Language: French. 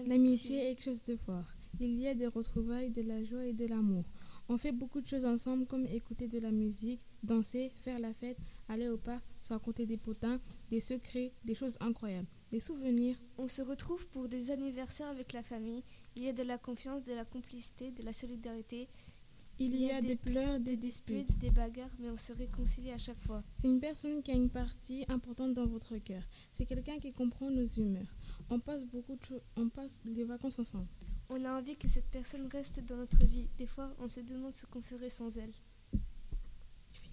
L'amitié est quelque chose de fort. Il y a des retrouvailles, de la joie et de l'amour. On fait beaucoup de choses ensemble comme écouter de la musique, danser, faire la fête, aller au parc, se raconter des potins, des secrets, des choses incroyables, des souvenirs. On se retrouve pour des anniversaires avec la famille. Il y a de la confiance, de la complicité, de la solidarité. Il y a des pleurs, des disputes, des bagarres, mais on se réconcilie à chaque fois. C'est une personne qui a une partie importante dans votre cœur. C'est quelqu'un qui comprend nos humeurs. On passe on passe les vacances ensemble. On a envie que cette personne reste dans notre vie. Des fois, on se demande ce qu'on ferait sans elle.